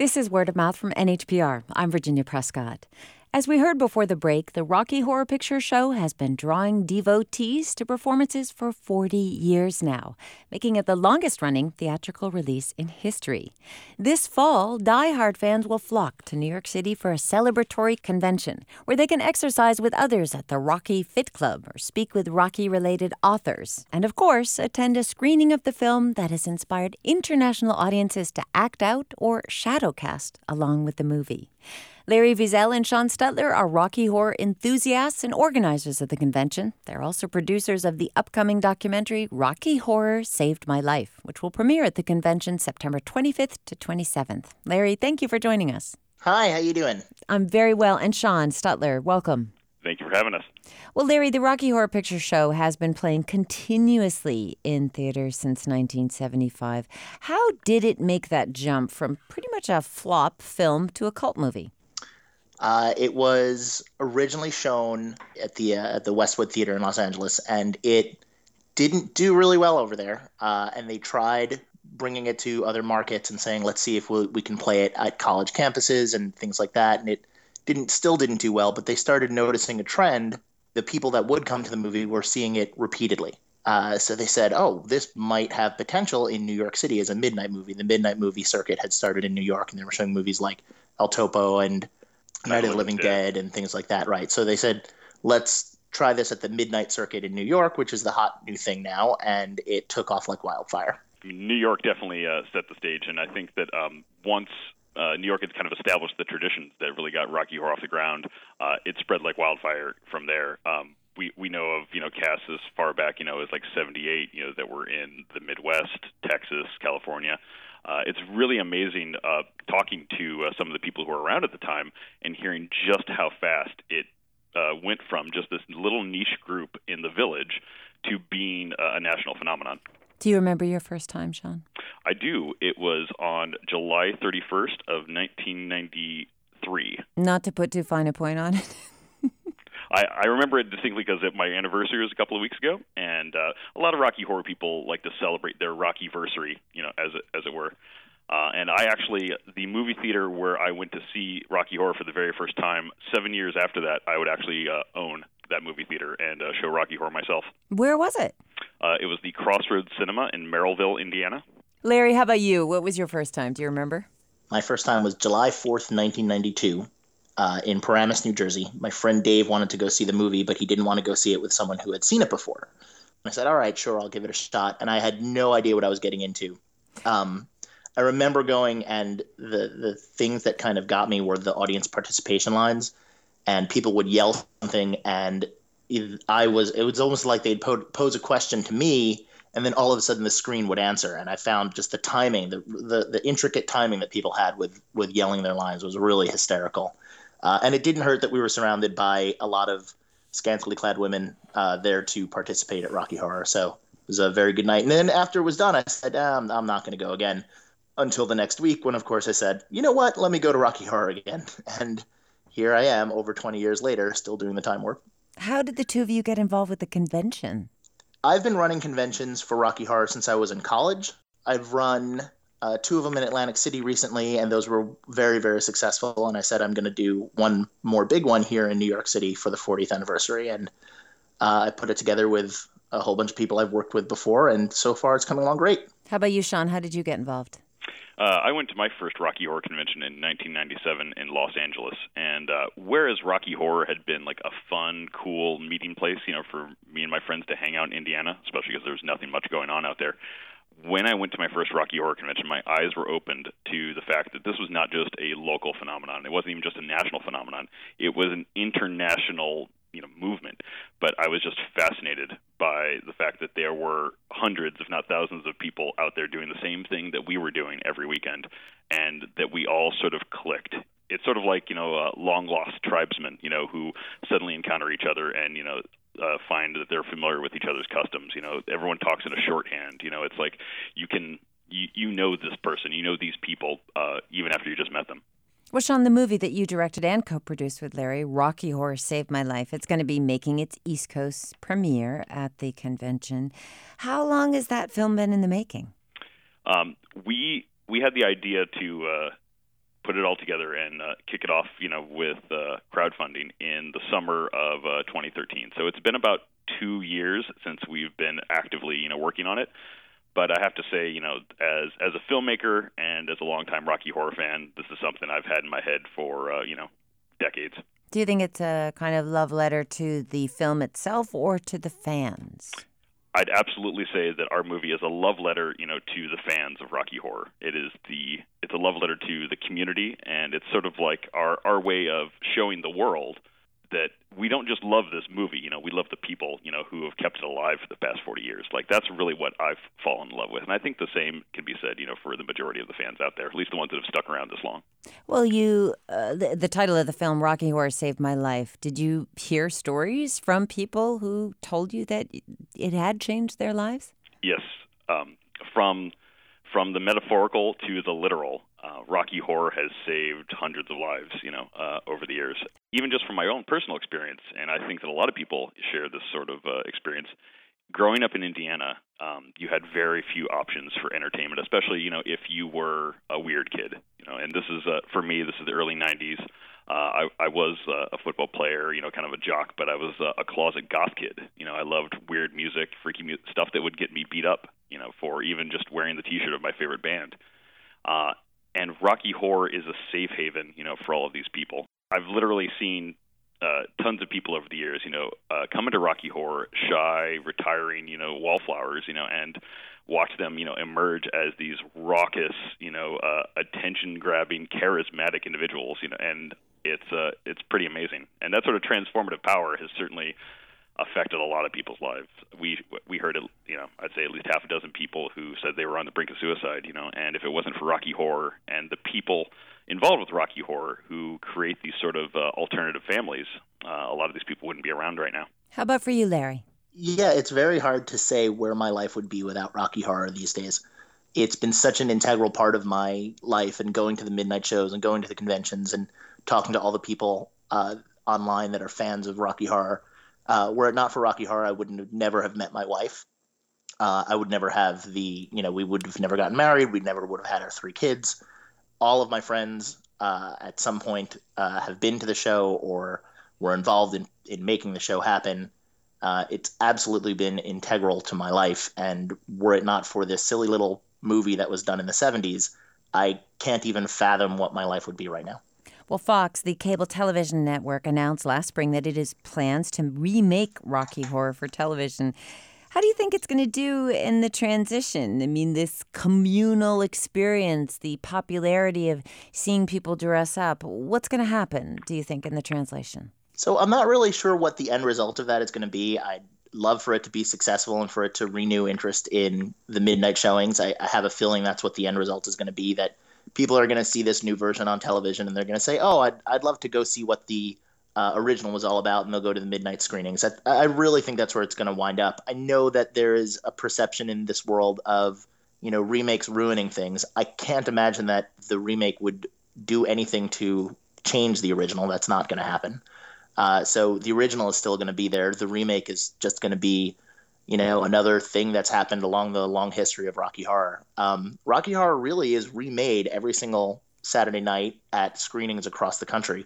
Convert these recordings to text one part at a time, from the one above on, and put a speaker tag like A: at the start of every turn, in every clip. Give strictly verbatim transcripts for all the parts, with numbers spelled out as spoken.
A: This is Word of Mouth from N H P R. I'm Virginia Prescott. As we heard before the break, the Rocky Horror Picture Show has been drawing devotees to performances for forty years now, making it the longest-running theatrical release in history. This fall, die-hard fans will flock to New York City for a celebratory convention where they can exercise with others at the Rocky Fit Club or speak with Rocky-related authors, and of course, attend a screening of the film that has inspired international audiences to act out or shadowcast along with the movie. Larry Wiesel and Sean Stutler are Rocky Horror enthusiasts and organizers of the convention. They're also producers of the upcoming documentary Rocky Horror Saved My Life, which will premiere at the convention September twenty-fifth to twenty-seventh. Larry, thank you for joining us.
B: Hi, how you doing?
A: I'm very well. And Sean Stutler, welcome.
C: Thank you for having us.
A: Well, Larry, the Rocky Horror Picture Show has been playing continuously in theaters since nineteen seventy-five. How did it make that jump from pretty much a flop film to a cult movie?
B: Uh, it was originally shown at the uh, at the Westwood Theater in Los Angeles, and it didn't do really well over there. Uh, and they tried bringing it to other markets and saying, let's see if we, we can play it at college campuses and things like that. And it didn't still didn't do well, but they started noticing a trend. The people that would come to the movie were seeing it repeatedly. Uh, so they said, oh, this might have potential in New York City as a midnight movie. The midnight movie circuit had started in New York, and they were showing movies like El Topo and Night of the Living Dead and things like that, right? So they said, let's try this at the Midnight Circuit in New York, which is the hot new thing now, and it took off like wildfire.
C: New York definitely uh, set the stage, and I think that um, once uh, New York had kind of established the traditions that really got Rocky Horror off the ground, uh, it spread like wildfire from there. Um, we we know of you know casts as far back you know as like seventy-eight, you know that were in the Midwest, Texas, California. Uh, it's really amazing uh, talking to uh, some of the people who were around at the time and hearing just how fast it uh, went from just this little niche group in the village to being uh, a national phenomenon.
A: Do you remember your first time, Sean?
C: I do. It was on July thirty-first of nineteen ninety-three.
A: Not to put too fine a point on it.
C: I, I remember it distinctly because my anniversary was a couple of weeks ago, and uh, a lot of Rocky Horror people like to celebrate their Rocky-versary, you know, as it, as it were. Uh, and I actually, the movie theater where I went to see Rocky Horror for the very first time, seven years after that, I would actually uh, own that movie theater and uh, show Rocky Horror myself.
A: Where was it?
C: Uh, it was the Crossroads Cinema in Merrillville, Indiana.
A: Larry, how about you? What was your first time? Do you remember?
B: My first time was July fourth, nineteen ninety-two. Uh, in Paramus, New Jersey. My friend Dave wanted to go see the movie, but he didn't want to go see it with someone who had seen it before. And I said, all right, sure, I'll give it a shot. And I had no idea what I was getting into. Um, I remember going, and the, the things that kind of got me were the audience participation lines, and people would yell something, and I was it was almost like they'd po- pose a question to me, and then all of a sudden the screen would answer. And I found just the timing, the the, the intricate timing that people had with, with yelling their lines was really hysterical. Uh, and it didn't hurt that we were surrounded by a lot of scantily clad women uh, there to participate at Rocky Horror. So it was a very good night. And then after it was done, I said, ah, I'm, I'm not going to go again until the next week when, of course, I said, you know what, let me go to Rocky Horror again. And here I am over twenty years later, still doing the time work.
A: How did the two of you get involved with the convention?
B: I've been running conventions for Rocky Horror since I was in college. I've run Uh, two of them in Atlantic City recently, and those were very, very successful. And I said I'm going to do one more big one here in New York City for the fortieth anniversary. And uh, I put it together with a whole bunch of people I've worked with before, and so far it's coming along great.
A: How about you, Sean? How did you get involved?
C: Uh, I went to my first Rocky Horror convention in nineteen ninety-seven in Los Angeles, and uh, whereas Rocky Horror had been like a fun, cool meeting place, you know, for me and my friends to hang out in Indiana, especially because there was nothing much going on out there. When I went to my first Rocky Horror convention, my eyes were opened to the fact that this was not just a local phenomenon. It wasn't even just a national phenomenon. It was an international, you know, movement. But I was just fascinated by the fact that there were hundreds, if not thousands, of people out there doing the same thing that we were doing every weekend, and that we all sort of clicked. It's sort of like, you know, uh, long-lost tribesmen, you know, who suddenly encounter each other and, you know, Uh, find that they're familiar with each other's customs. You know, everyone talks in a shorthand. You know, it's like you can, you, you know this person, you know these people, uh, even after you just met them.
A: Well, Sean, the movie that you directed and co-produced with Larry, Rocky Horror Saved My Life, it's going to be making its East Coast premiere at the convention. How long has that film been in the making?
C: Um, we we had the idea to uh, put it all together and uh, kick it off, you know, with uh, crowdfunding in the summer of uh, twenty thirteen. So it's been about two years since we've been actively, you know, working on it. But I have to say, you know, as as a filmmaker and as a longtime Rocky Horror fan, this is something I've had in my head for, uh, you know, decades.
A: Do you think it's a kind of love letter to the film itself or to the fans?
C: I'd absolutely say that our movie is a love letter, you know, to the fans of Rocky Horror. It is the it's a love letter to the community, and it's sort of like our our way of showing the world that we don't just love this movie, you know, we love the people, you know, who have kept it alive for the past forty years. Like, that's really what I've fallen in love with. And I think the same can be said, you know, for the majority of the fans out there, at least the ones that have stuck around this long.
A: Well, you, uh, the, the title of the film, Rocky Horror Saved My Life. Did you hear stories from people who told you that it had changed their lives?
C: Yes. Um, from from the metaphorical to the literal, uh, Rocky Horror has saved hundreds of lives, you know, uh, over the years. Even just from my own personal experience, and I think that a lot of people share this sort of uh, experience. Growing up in Indiana, um, you had very few options for entertainment, especially, you know, if you were a weird kid. You know, and this is, uh, for me, this is the early nineties. Uh, I, I was uh, a football player, you know, kind of a jock, but I was uh, a closet goth kid. You know, I loved weird music, freaky mu- stuff that would get me beat up, you know, for even just wearing the T-shirt of my favorite band. Uh, and Rocky Horror is a safe haven, you know, for all of these people. I've literally seen uh, tons of people over the years, you know, uh, come into Rocky Horror, shy, retiring, you know, wallflowers, you know, and watch them, you know, emerge as these raucous, you know, uh, attention-grabbing, charismatic individuals, you know, and it's uh, it's pretty amazing. And that sort of transformative power has certainly affected a lot of people's lives. We we heard, you know, I'd say at least half a dozen people who said they were on the brink of suicide, you know, and if it wasn't for Rocky Horror and the people involved with Rocky Horror who create these sort of uh, alternative families, uh, a lot of these people wouldn't be around right now.
A: How about for you, Larry?
B: Yeah, it's very hard to say where my life would be without Rocky Horror these days. It's been such an integral part of my life, and going to the midnight shows and going to the conventions and talking to all the people uh, online that are fans of Rocky Horror. Uh, were it not for Rocky Horror, I would never have met my wife. Uh, I would never have the, you know, we would have never gotten married. We never would have had our three kids. All of my friends uh, at some point uh, have been to the show or were involved in, in making the show happen. Uh, it's absolutely been integral to my life. And were it not for this silly little movie that was done in the seventies, I can't even fathom what my life would be right now.
A: Well, Fox, the cable television network, announced last spring that it has plans to remake Rocky Horror for television. How do you think it's going to do in the transition? I mean, this communal experience, the popularity of seeing people dress up, what's going to happen, do you think, in the translation?
B: So I'm not really sure what the end result of that is going to be. I'd love for it to be successful and for it to renew interest in the midnight showings. I, I have a feeling that's what the end result is going to be, that people are going to see this new version on television and they're going to say, oh, I'd, I'd love to go see what the uh, original was all about, and they'll go to the midnight screenings. I, I really think that's where it's going to wind up. I know that there is a perception in this world of, you know, remakes ruining things. I can't imagine that the remake would do anything to change the original. That's not going to happen. Uh, so the original is still going to be there. The remake is just going to be, you know, another thing that's happened along the long history of Rocky Horror. Um, Rocky Horror really is remade every single Saturday night at screenings across the country.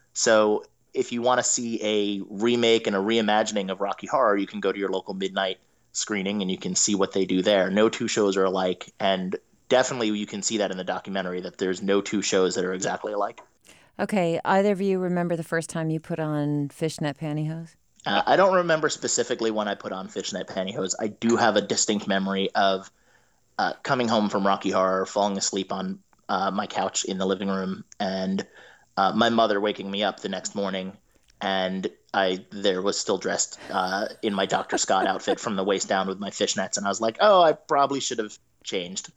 B: So if you want to see a remake and a reimagining of Rocky Horror, you can go to your local midnight screening and you can see what they do there. No two shows are alike. And definitely you can see that in the documentary, that there's no two shows that are exactly alike.
A: Okay, either of you remember the first time you put on fishnet pantyhose?
B: Uh, I don't remember specifically when I put on fishnet pantyhose. I do have a distinct memory of uh, coming home from Rocky Horror, falling asleep on uh, my couch in the living room, and uh, my mother waking me up the next morning, and I there was still dressed uh, in my Doctor Scott outfit from the waist down with my fishnets, and I was like, oh, I probably should have changed.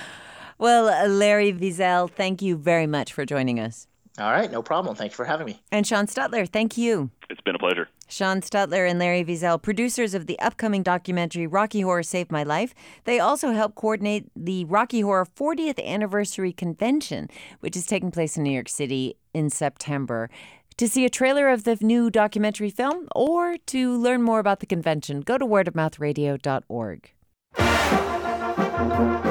A: Well, uh, Larry Wiesel, thank you very much for joining us.
B: All right, no problem. Thank you for having me.
A: And Sean Stutler, thank you.
C: It's been a pleasure.
A: Sean Stutler and Larry Wiesel, producers of the upcoming documentary Rocky Horror Saved My Life. They also help coordinate the Rocky Horror fortieth Anniversary Convention, which is taking place in New York City in September. To see a trailer of the new documentary film or to learn more about the convention, go to word of mouth radio dot org.